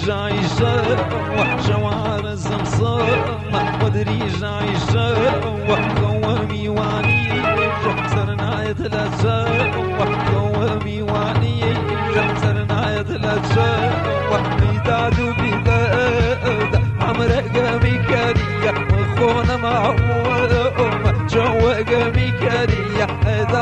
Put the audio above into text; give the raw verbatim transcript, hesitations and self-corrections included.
عيشة وحشوار الزمصم ودري عيشة وحكومي واني صرنا يتلاشى وحكومي واني صرنا يتلاشى وحميداد بذاد عمرك بكرية وخون معه